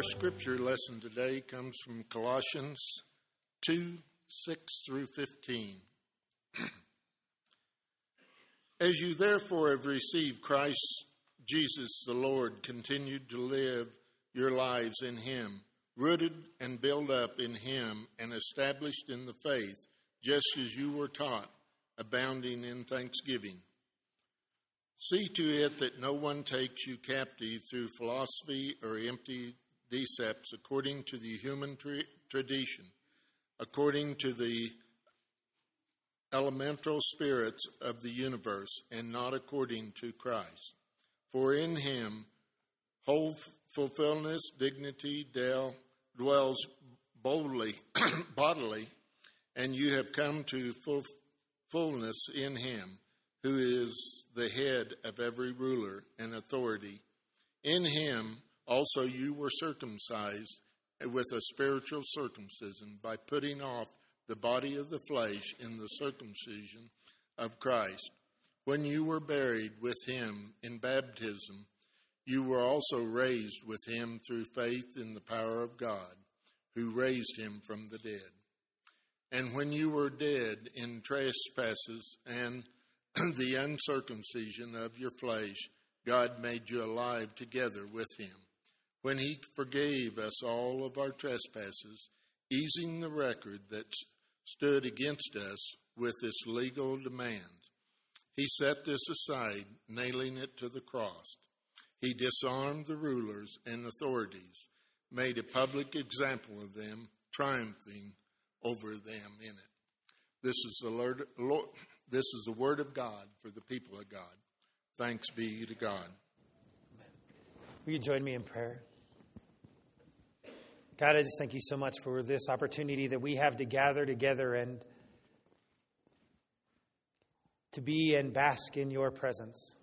scripture lesson today comes from Colossians 2:6-15. As you therefore have received Christ Jesus the Lord, continue to live your lives in him, rooted and built up in him and established in the faith, just as you were taught, abounding in thanksgiving. See to it that no one takes you captive through philosophy or empty decepts according to the human tradition, according to the elemental spirits of the universe, and not according to Christ. For in him whole fulfillment, dignity dwells bodily, and you have come to fullness in him, who is the head of every ruler and authority. In him also you were circumcised with a spiritual circumcision, by putting off the body of the flesh in the circumcision of Christ. When you were buried with him in baptism, you were also raised with him through faith in the power of God, who raised him from the dead. And when you were dead in trespasses and the uncircumcision of your flesh, God made you alive together with him, when he forgave us all of our trespasses, easing the record that stood against us with its legal demands. He set this aside, nailing it to the cross. He disarmed the rulers and authorities, made a public example of them, triumphing over them in it. This is the word of God for the people of God. Thanks be to God. Amen. Will you join me in prayer? God, I just thank you so much for this opportunity that we have to gather together and to be and bask in your presence.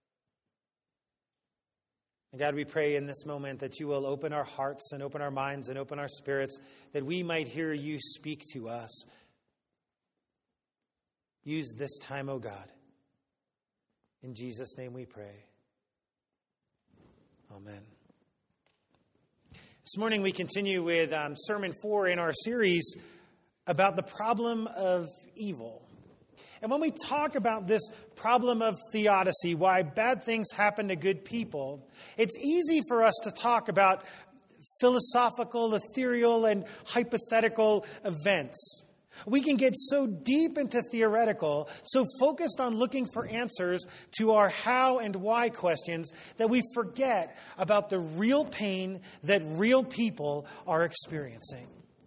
And God, we pray in this moment that you will open our hearts and open our minds and open our spirits, that we might hear you speak to us. Use this time, O God. In Jesus' name we pray. Amen. This morning we continue with Sermon 4 in our series about the problem of evil. And when we talk about this problem of theodicy, why bad things happen to good people, it's easy for us to talk about philosophical, ethereal, and hypothetical events. We can get so deep into theoretical, so focused on looking for answers to our how and why questions, that we forget about the real pain that real people are experiencing.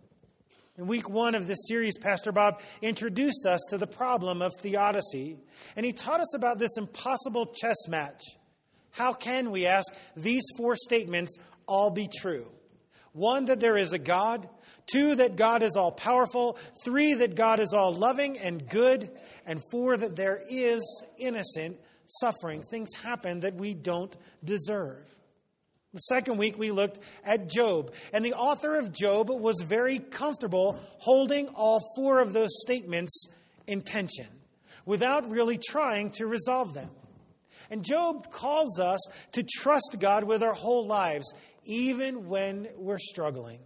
In week 1 of this series, Pastor Bob introduced us to the problem of theodicy, and he taught us about this impossible chess match. How can, we ask, these 4 statements all be true? 1, that there is a God. 2, that God is all-powerful. 3, that God is all-loving and good. And 4, that there is innocent suffering. Things happen that we don't deserve. The second week, we looked at Job. And the author of Job was very comfortable holding all 4 of those statements in tension, without really trying to resolve them. And Job calls us to trust God with our whole lives, even when we're struggling.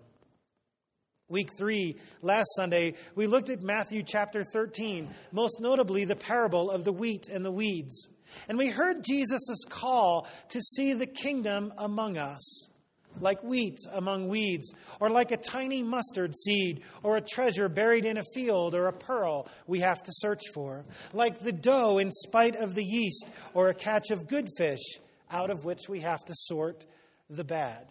Week 3, last Sunday, we looked at Matthew chapter 13, most notably the parable of the wheat and the weeds. And we heard Jesus' call to see the kingdom among us, like wheat among weeds, or like a tiny mustard seed, or a treasure buried in a field, or a pearl we have to search for, like the dough in spite of the yeast, or a catch of good fish, out of which we have to sort the bad.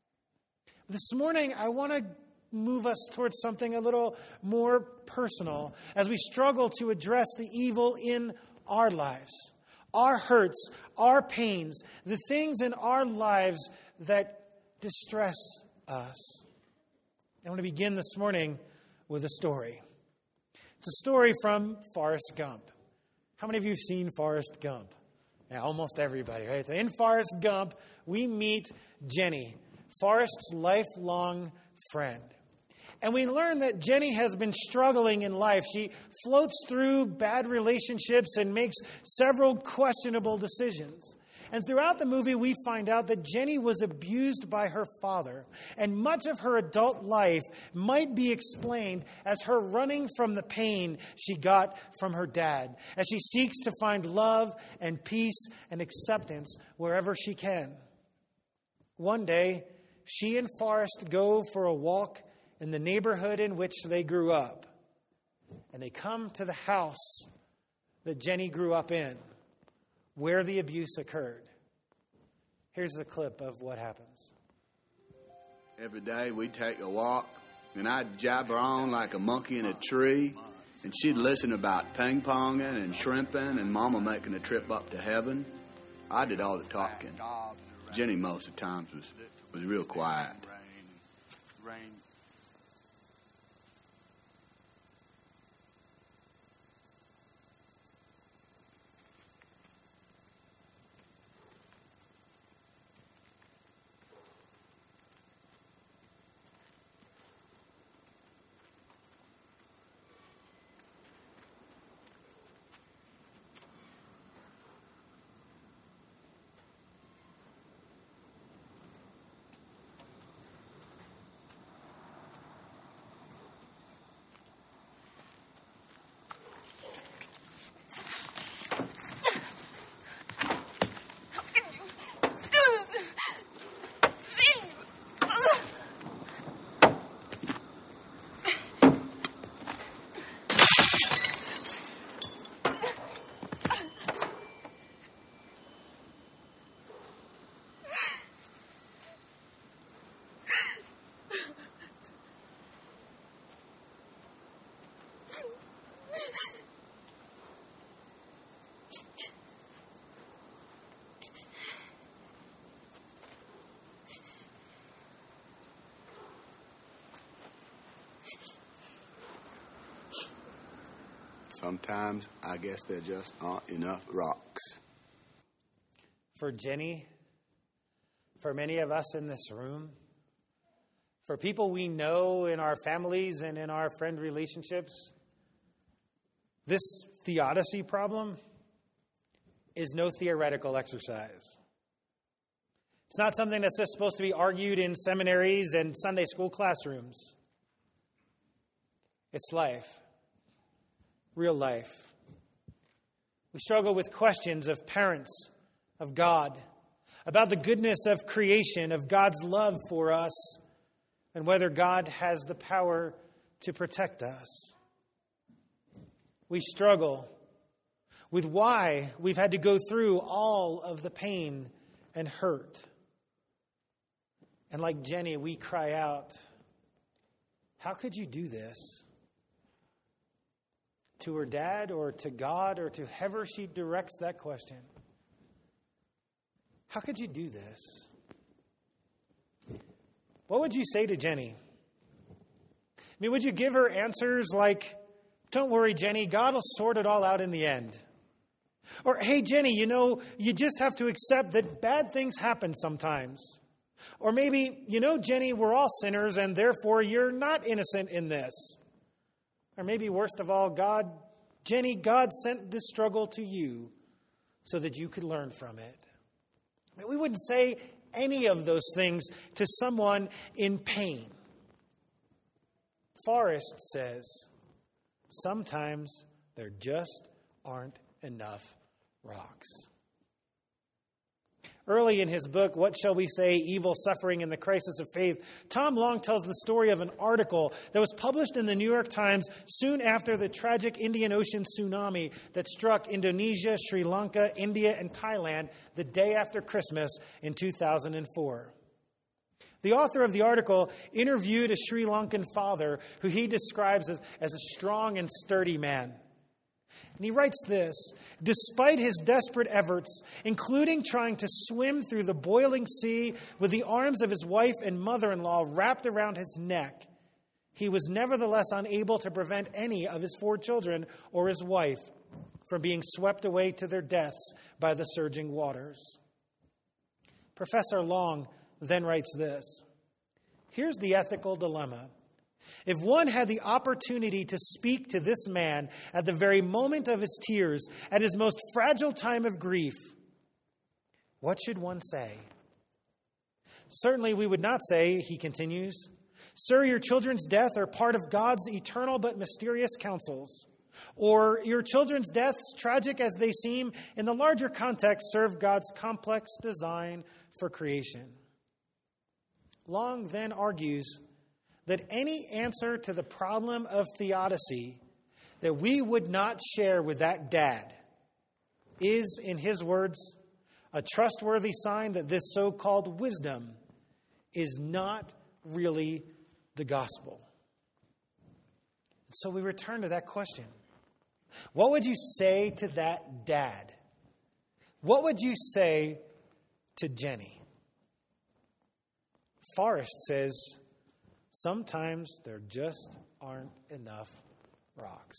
This morning, I want to move us towards something a little more personal as we struggle to address the evil in our lives, our hurts, our pains, the things in our lives that distress us. I want to begin this morning with a story. It's a story from Forrest Gump. How many of you have seen Forrest Gump? Yeah, almost everybody, right? In Forrest Gump, we meet Jenny, Forrest's lifelong friend. And we learn that Jenny has been struggling in life. She floats through bad relationships and makes several questionable decisions. And throughout the movie, we find out that Jenny was abused by her father. And much of her adult life might be explained as her running from the pain she got from her dad, as she seeks to find love and peace and acceptance wherever she can. One day, she and Forrest go for a walk in the neighborhood in which they grew up. And they come to the house that Jenny grew up in, where the abuse occurred. Here's a clip of what happens. Every day we'd take a walk, and I'd jabber on like a monkey in a tree, and she'd listen about ping-ponging and shrimping and Mama making a trip up to heaven. I did all the talking. Jenny most of the times was real quiet. Sometimes I guess there just aren't enough rocks. For Jenny, for many of us in this room, for people we know in our families and in our friend relationships, this theodicy problem is no theoretical exercise. It's not something that's just supposed to be argued in seminaries and Sunday school classrooms. It's life. Real life. We struggle with questions of parents, of God, about the goodness of creation, of God's love for us, and whether God has the power to protect us. We struggle with why we've had to go through all of the pain and hurt. And like Jenny, we cry out, how could you do this? To her dad or to God or to whoever she directs that question. How could you do this? What would you say to Jenny? I mean, would you give her answers like, don't worry, Jenny, God will sort it all out in the end? Or, hey, Jenny, you just have to accept that bad things happen sometimes. Or maybe, Jenny, we're all sinners and therefore you're not innocent in this. Or maybe worst of all, God sent this struggle to you so that you could learn from it. We wouldn't say any of those things to someone in pain. Forrest says, sometimes there just aren't enough rocks. Early in his book, What Shall We Say? Evil, Suffering, and the Crisis of Faith, Tom Long tells the story of an article that was published in the New York Times soon after the tragic Indian Ocean tsunami that struck Indonesia, Sri Lanka, India, and Thailand the day after Christmas in 2004. The author of the article interviewed a Sri Lankan father who he describes as a strong and sturdy man. And he writes this, despite his desperate efforts, including trying to swim through the boiling sea with the arms of his wife and mother-in-law wrapped around his neck, he was nevertheless unable to prevent any of his 4 children or his wife from being swept away to their deaths by the surging waters. Professor Long then writes this, here's the ethical dilemma. If one had the opportunity to speak to this man at the very moment of his tears, at his most fragile time of grief, What should one say? Certainly we would not say, he continues, "Sir, your children's death are part of God's eternal but mysterious counsels." Or, "Your children's deaths, tragic as they seem, in the larger context serve God's complex design for creation." Long then argues that any answer to the problem of theodicy that we would not share with that dad is, in his words, a trustworthy sign that this so-called wisdom is not really the gospel. So we return to that question. What would you say to that dad? What would you say to Jenny? Forrest says, sometimes there just aren't enough rocks.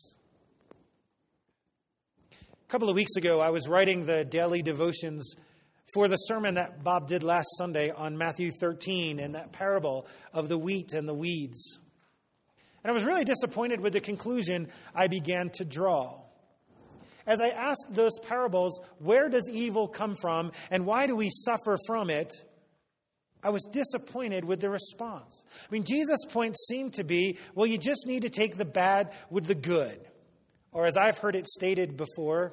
A couple of weeks ago, I was writing the daily devotions for the sermon that Bob did last Sunday on Matthew 13 and that parable of the wheat and the weeds. And I was really disappointed with the conclusion I began to draw. As I asked those parables, where does evil come from and why do we suffer from it? I was disappointed with the response. I mean, Jesus' point seemed to be, well, you just need to take the bad with the good. Or as I've heard it stated before,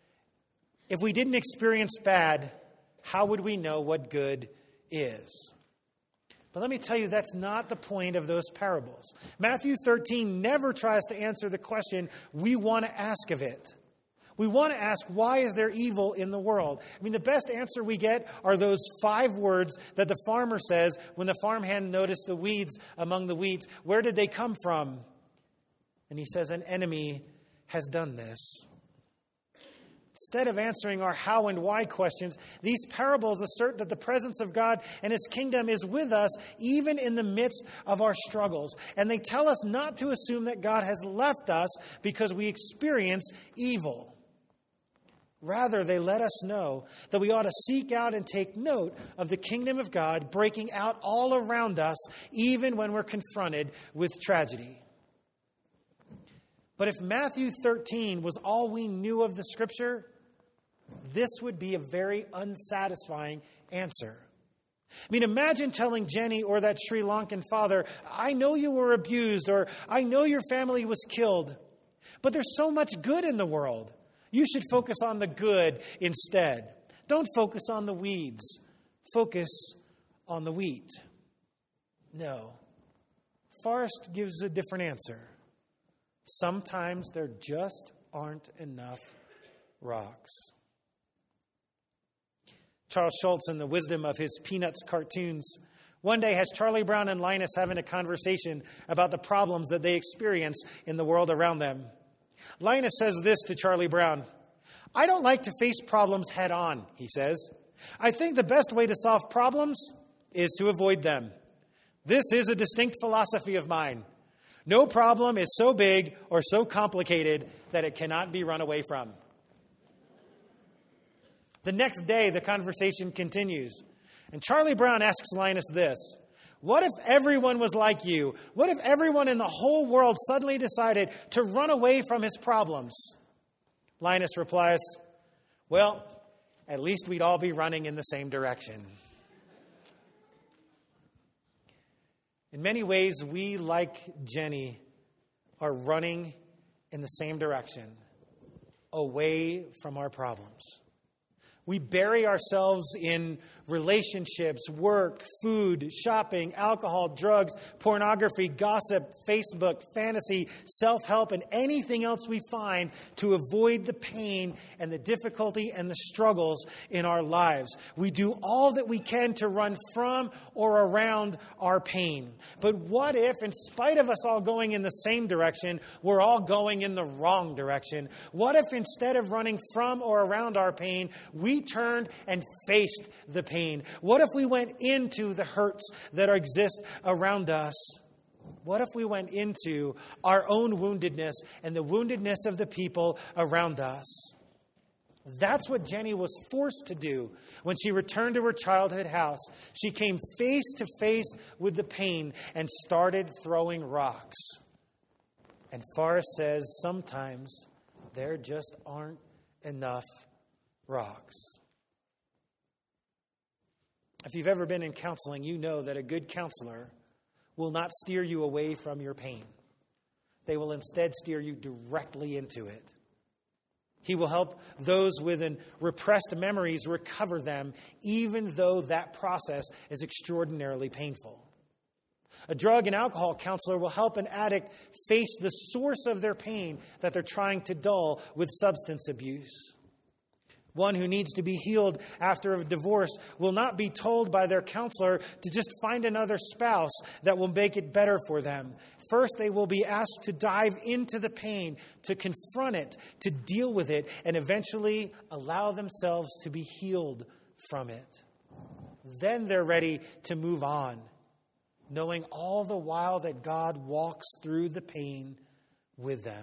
if we didn't experience bad, how would we know what good is? But let me tell you, that's not the point of those parables. Matthew 13 never tries to answer the question we want to ask of it. We want to ask, why is there evil in the world? I mean, the best answer we get are those 5 words that the farmer says when the farmhand noticed the weeds among the wheat. Where did they come from? And he says, an enemy has done this. Instead of answering our how and why questions, these parables assert that the presence of God and His kingdom is with us even in the midst of our struggles. And they tell us not to assume that God has left us because we experience evil. Rather, they let us know that we ought to seek out and take note of the kingdom of God breaking out all around us, even when we're confronted with tragedy. But if Matthew 13 was all we knew of the Scripture, this would be a very unsatisfying answer. I mean, imagine telling Jenny or that Sri Lankan father, I know you were abused, or I know your family was killed, but there's so much good in the world. You should focus on the good instead. Don't focus on the weeds. Focus on the wheat. No. Forrest gives a different answer. Sometimes there just aren't enough rocks. Charles Schulz, in the wisdom of his Peanuts cartoons, one day has Charlie Brown and Linus having a conversation about the problems that they experience in the world around them. Linus says this to Charlie Brown. I don't like to face problems head on, he says. I think the best way to solve problems is to avoid them. This is a distinct philosophy of mine. No problem is so big or so complicated that it cannot be run away from. The next day, the conversation continues. And Charlie Brown asks Linus this. What if everyone was like you? What if everyone in the whole world suddenly decided to run away from his problems? Linus replies, well, at least we'd all be running in the same direction. In many ways, we, like Jenny, are running in the same direction, away from our problems. We bury ourselves in relationships, work, food, shopping, alcohol, drugs, pornography, gossip, Facebook, fantasy, self-help, and anything else we find to avoid the pain and the difficulty and the struggles in our lives. We do all that we can to run from or around our pain. But what if, in spite of us all going in the same direction, we're all going in the wrong direction? What if instead of running from or around our pain, we turned and faced the pain? What if we went into the hurts that exist around us? What if we went into our own woundedness and the woundedness of the people around us? That's what Jenny was forced to do when she returned to her childhood house. She came face to face with the pain and started throwing rocks. And Forrest says sometimes there just aren't enough rocks. If you've ever been in counseling, you know that a good counselor will not steer you away from your pain. They will instead steer you directly into it. He will help those with repressed memories recover them, even though that process is extraordinarily painful. A drug and alcohol counselor will help an addict face the source of their pain that they're trying to dull with substance abuse. One who needs to be healed after a divorce will not be told by their counselor to just find another spouse that will make it better for them. First, they will be asked to dive into the pain, to confront it, to deal with it, and eventually allow themselves to be healed from it. Then they're ready to move on, knowing all the while that God walks through the pain with them.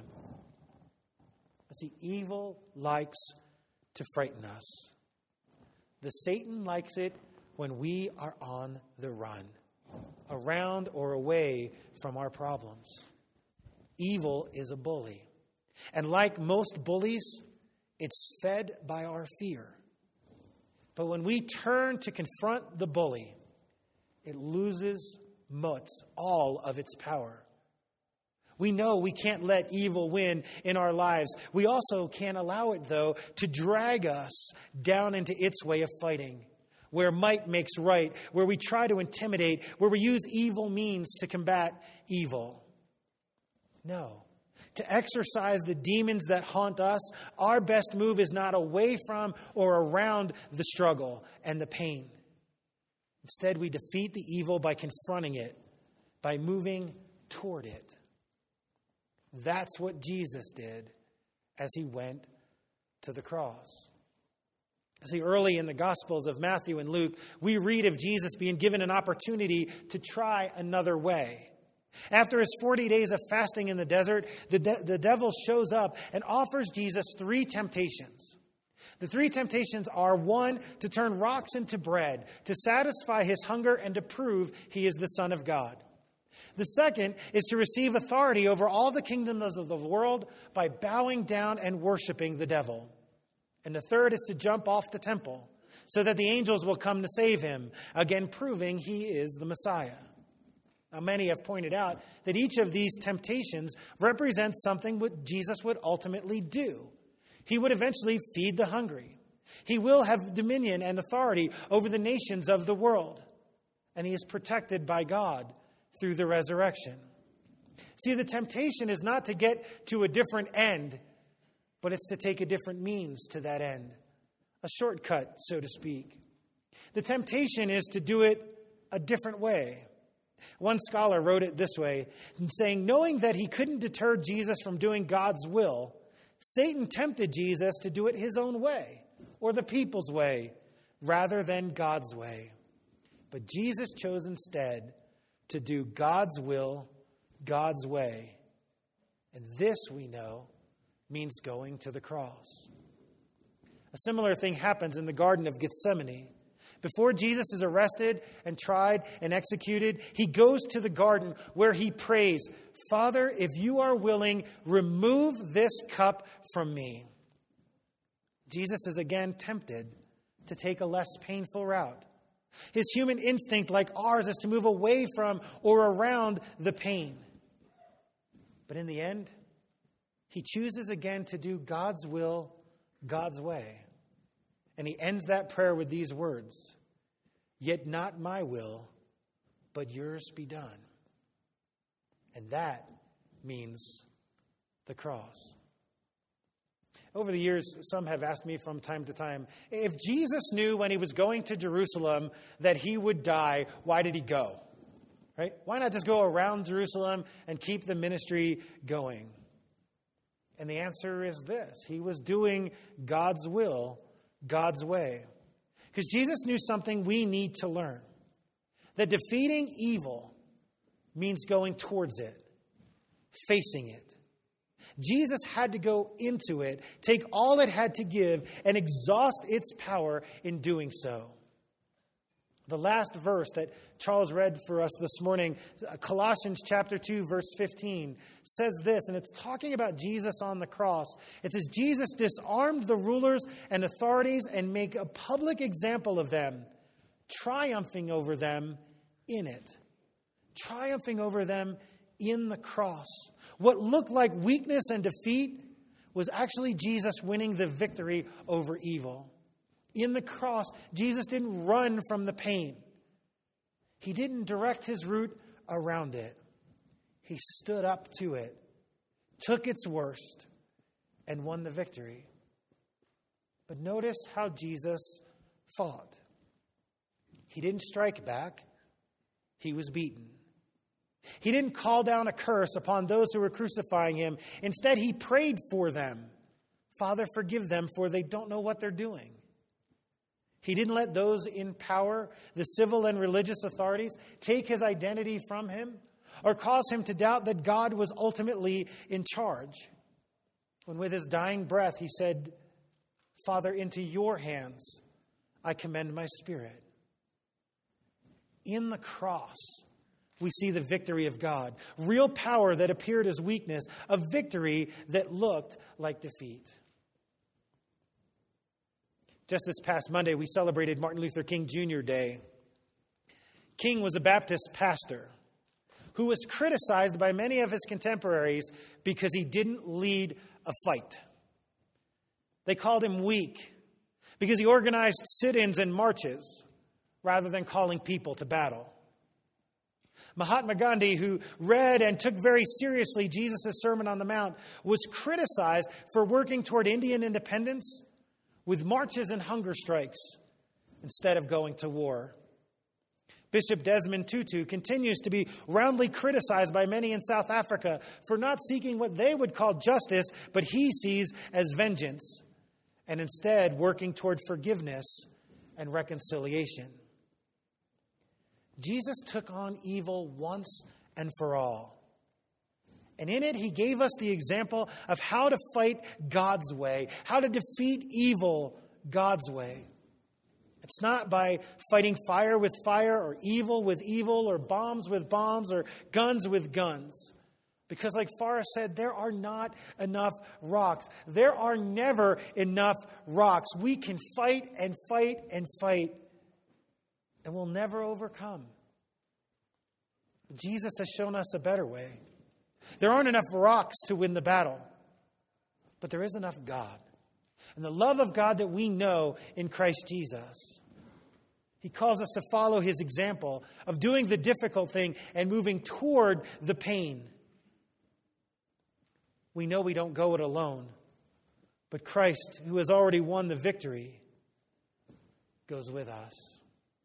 See, evil likes to frighten us. The Satan likes it when we are on the run, around or away from our problems. Evil is a bully. And like most bullies, it's fed by our fear. But when we turn to confront the bully, it loses all of its power. We know we can't let evil win in our lives. We also can't allow it, though, to drag us down into its way of fighting, where might makes right, where we try to intimidate, where we use evil means to combat evil. No. To exorcise the demons that haunt us, our best move is not away from or around the struggle and the pain. Instead, we defeat the evil by confronting it, by moving toward it. That's what Jesus did as he went to the cross. See, early in the Gospels of Matthew and Luke, we read of Jesus being given an opportunity to try another way. After his 40 days of fasting in the desert, the devil shows up and offers Jesus 3 temptations. The 3 temptations are: 1, to turn rocks into bread, to satisfy his hunger and to prove he is the Son of God. The second is to receive authority over all the kingdoms of the world by bowing down and worshiping the devil. And the third is to jump off the temple so that the angels will come to save him, again proving he is the Messiah. Now, many have pointed out that each of these temptations represents something what Jesus would ultimately do. He would eventually feed the hungry. He will have dominion and authority over the nations of the world. And he is protected by God through the resurrection. See, the temptation is not to get to a different end, but it's to take a different means to that end. A shortcut, so to speak. The temptation is to do it a different way. One scholar wrote it this way, saying, knowing that he couldn't deter Jesus from doing God's will, Satan tempted Jesus to do it his own way, or the people's way, rather than God's way. But Jesus chose instead to do God's will, God's way. And this, we know, means going to the cross. A similar thing happens in the Garden of Gethsemane. Before Jesus is arrested and tried and executed, he goes to the garden where he prays, Father, if you are willing, remove this cup from me. Jesus is again tempted to take a less painful route. His human instinct, like ours, is to move away from or around the pain. But in the end, he chooses again to do God's will, God's way. And he ends that prayer with these words, yet not my will, but yours be done. And that means the cross. Over the years, some have asked me from time to time, if Jesus knew when he was going to Jerusalem that he would die, why did he go? Right? Why not just go around Jerusalem and keep the ministry going? And the answer is this. He was doing God's will, God's way. Because Jesus knew something we need to learn. That defeating evil means going towards it, facing it. Jesus had to go into it, take all it had to give, and exhaust its power in doing so. The last verse that Charles read for us this morning, Colossians chapter 2, verse 15, says this, and it's talking about Jesus on the cross. It says, Jesus disarmed the rulers and authorities and made a public example of them, triumphing over them in it. Triumphing over them in the cross. What looked like weakness and defeat was actually Jesus winning the victory over evil. In the cross, Jesus didn't run from the pain. He didn't direct his route around it. He stood up to it, took its worst, and won the victory. But notice how Jesus fought. He didn't strike back. He was beaten. He didn't call down a curse upon those who were crucifying him. Instead, he prayed for them. Father, forgive them, for they don't know what they're doing. He didn't let those in power, the civil and religious authorities, take his identity from him or cause him to doubt that God was ultimately in charge. When with his dying breath, he said, Father, into your hands I commend my spirit. In the cross, we see the victory of God. Real power that appeared as weakness. A victory that looked like defeat. Just this past Monday, we celebrated Martin Luther King Jr. Day. King was a Baptist pastor who was criticized by many of his contemporaries because he didn't lead a fight. They called him weak because he organized sit-ins and marches rather than calling people to battle. Mahatma Gandhi, who read and took very seriously Jesus' Sermon on the Mount, was criticized for working toward Indian independence with marches and hunger strikes instead of going to war. Bishop Desmond Tutu continues to be roundly criticized by many in South Africa for not seeking what they would call justice, but he sees as vengeance, and instead working toward forgiveness and reconciliation. Jesus took on evil once and for all. And in it, he gave us the example of how to fight God's way, how to defeat evil God's way. It's not by fighting fire with fire or evil with evil or bombs with bombs or guns with guns. Because like Forrest said, there are not enough rocks. There are never enough rocks. We can fight and fight and fight, and we'll never overcome. Jesus has shown us a better way. There aren't enough rocks to win the battle, but there is enough God. And the love of God that we know in Christ Jesus. He calls us to follow his example of doing the difficult thing and moving toward the pain. We know we don't go it alone, but Christ, who has already won the victory, goes with us.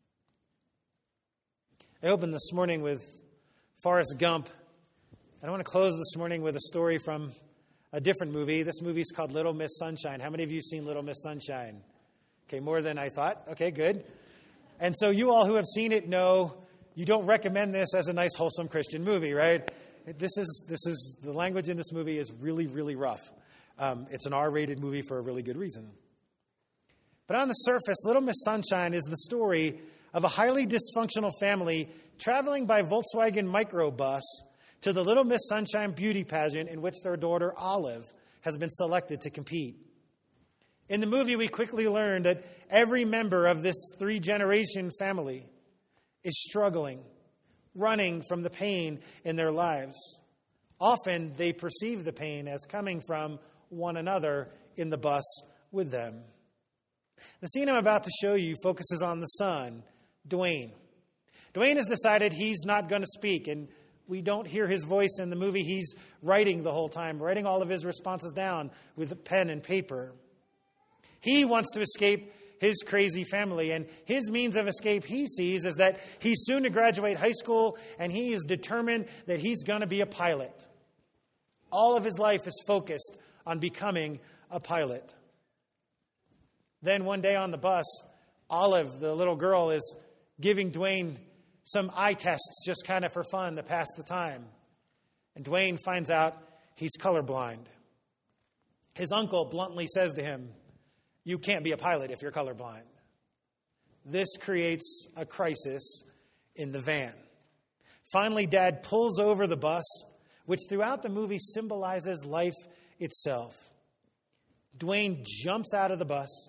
I opened this morning with Forrest Gump. And I want to close this morning with a story from a different movie. This movie is called Little Miss Sunshine. How many of you have seen Little Miss Sunshine? Okay, more than I thought. Okay, good. And so you all who have seen it know you don't recommend this as a nice, wholesome Christian movie, right? This is the language in this movie is really, really rough. It's an R-rated movie for a really good reason. But on the surface, Little Miss Sunshine is the story of a highly dysfunctional family traveling by Volkswagen microbus to the Little Miss Sunshine beauty pageant in which their daughter Olive has been selected to compete. In the movie, we quickly learn that every member of this 3-generation family is struggling, running from the pain in their lives. Often, they perceive the pain as coming from one another in the bus with them. The scene I'm about to show you focuses on the son, Dwayne. Dwayne has decided he's not going to speak, and we don't hear his voice in the movie. He's writing the whole time, writing all of his responses down with a pen and paper. He wants to escape his crazy family, and his means of escape he sees is that he's soon to graduate high school, and he is determined that he's going to be a pilot. All of his life is focused on becoming a pilot. Then one day on the bus, Olive, the little girl, is giving Dwayne some eye tests just kind of for fun to pass the time. And Dwayne finds out he's colorblind. His uncle bluntly says to him, "You can't be a pilot if you're colorblind." This creates a crisis in the van. Finally, Dad pulls over the bus, which throughout the movie symbolizes life itself. Dwayne jumps out of the bus,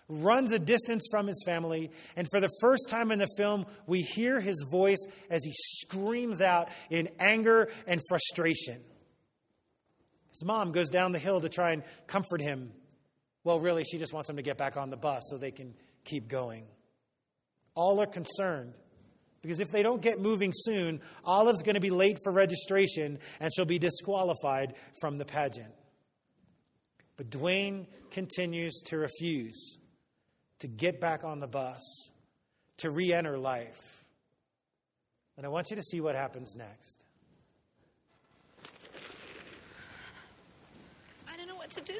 runs a distance from his family, and for the first time in the film, we hear his voice as he screams out in anger and frustration. His mom goes down the hill to try and comfort him. Well, really, she just wants him to get back on the bus so they can keep going. All are concerned, because if they don't get moving soon, Olive's going to be late for registration and she'll be disqualified from the pageant. But Dwayne continues to refuse to get back on the bus, to re-enter life. And I want you to see what happens next. I don't know what to do.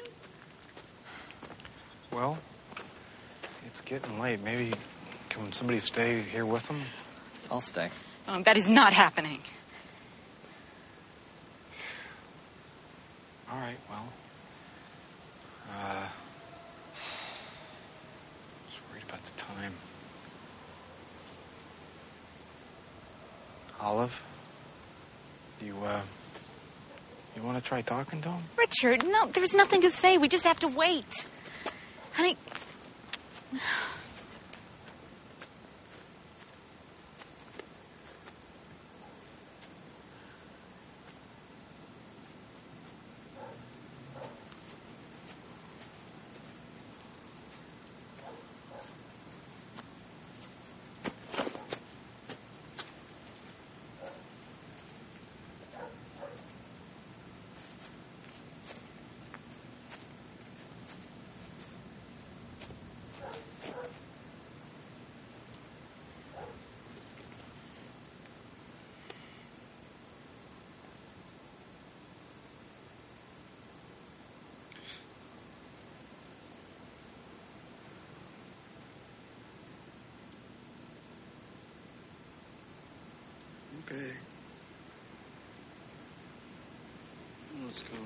Well, it's getting late. Maybe can somebody stay here with them? I'll stay. That is not happening. All right, well. Just worried about the time. Olive, you want to try talking to him? Richard, no, there's nothing to say. We just have to wait. Honey. Okay. Let's go.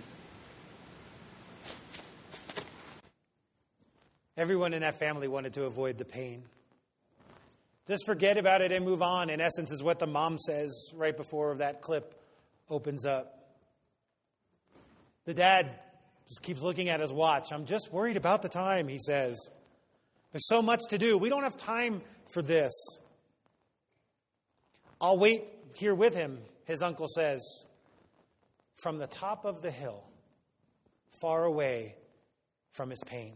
Everyone in that family wanted to avoid the pain. Just forget about it and move on, in essence, is what the mom says right before that clip opens up. The dad just keeps looking at his watch. I'm just worried about the time, he says. There's so much to do. We don't have time for this. I'll wait here with him, his uncle says, from the top of the hill, far away from his pain.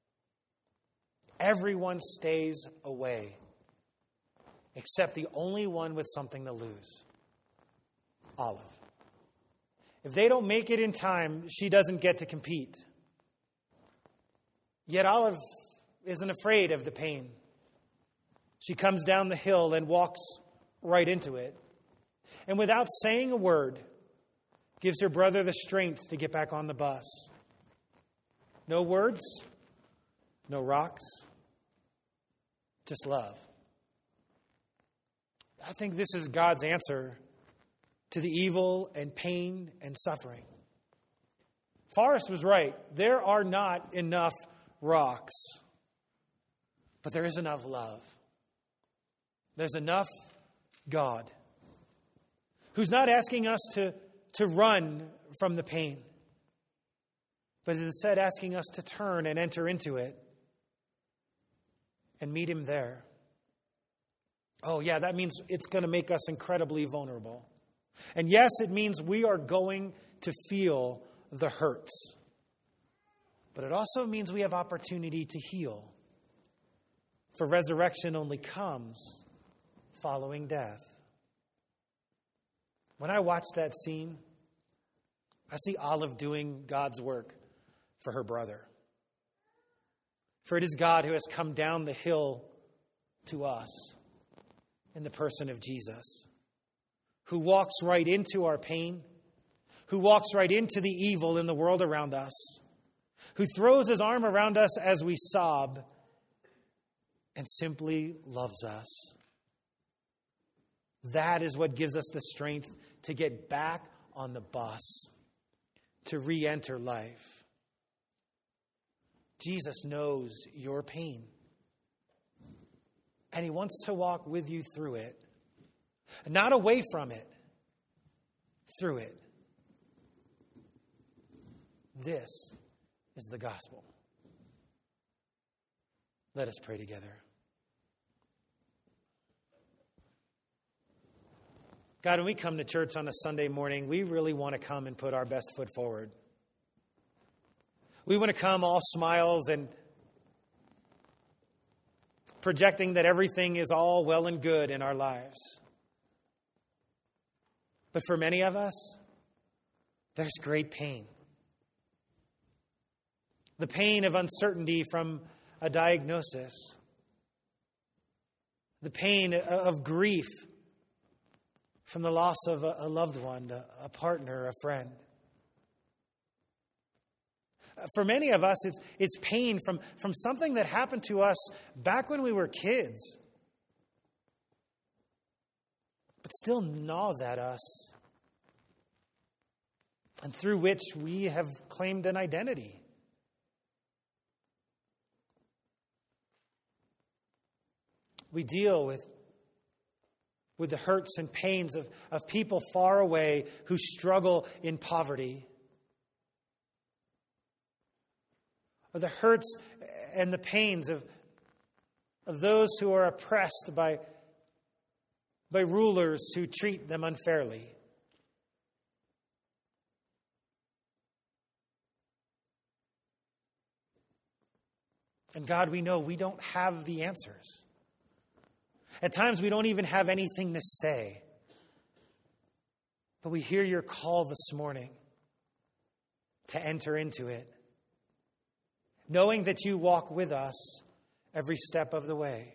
Everyone stays away, except the only one with something to lose, Olive. If they don't make it in time, she doesn't get to compete. Yet Olive isn't afraid of the pain. She comes down the hill and walks right into it. And without saying a word, gives her brother the strength to get back on the bus. No words, no rocks, just love. I think this is God's answer to the evil and pain and suffering. Forrest was right. There are not enough rocks, but there is enough love. There's enough God, who's not asking us to run from the pain, but is instead asking us to turn and enter into it and meet him there. Oh, yeah, that means it's going to make us incredibly vulnerable. And yes, it means we are going to feel the hurts. But it also means we have opportunity to heal. For resurrection only comes following death. When I watch that scene, I see Olive doing God's work for her brother. For it is God who has come down the hill to us in the person of Jesus, who walks right into our pain, who walks right into the evil in the world around us, who throws his arm around us as we sob and simply loves us. That is what gives us the strength to get back on the bus, to re-enter life. Jesus knows your pain, and he wants to walk with you through it. Not away from it, through it. This is the gospel. Let us pray together. God, when we come to church on a Sunday morning, we really want to come and put our best foot forward. We want to come all smiles and projecting that everything is all well and good in our lives. But for many of us, there's great pain. The pain of uncertainty from a diagnosis. The pain of grief from the loss of a loved one, a partner, a friend. For many of us, it's pain from something that happened to us back when we were kids, but still gnaws at us, and through which we have claimed an identity. We deal with the hurts and pains of people far away who struggle in poverty. Or the hurts and the pains of those who are oppressed by rulers who treat them unfairly. And God, we know we don't have the answers. At times we don't even have anything to say. But we hear your call this morning to enter into it, knowing that you walk with us every step of the way.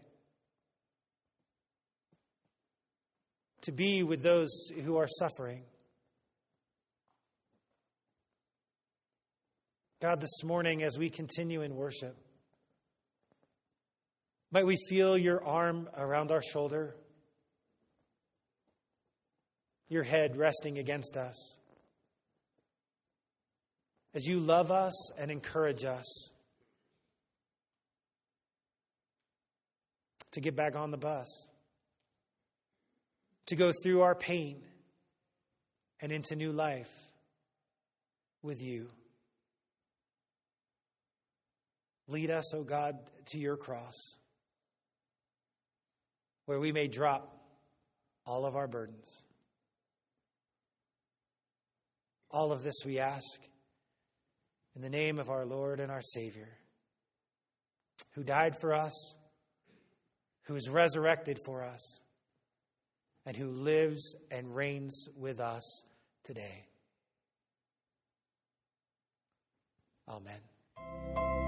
To be with those who are suffering. God, this morning as we continue in worship, might we feel your arm around our shoulder, your head resting against us, as you love us and encourage us to get back on the bus, to go through our pain and into new life with you. Lead us, O God, to your cross, where we may drop all of our burdens. All of this we ask in the name of our Lord and our Savior, who died for us, who is resurrected for us, and who lives and reigns with us today. Amen.